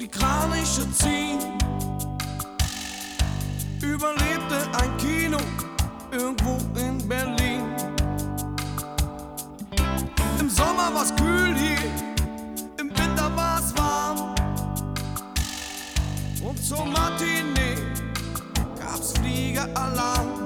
Kraniche ziehen. Überlebte ein Kino irgendwo in Berlin. Im Sommer war's kühl hier, im Winter war's warm. Und zur Matinee gab's Fliegeralarm.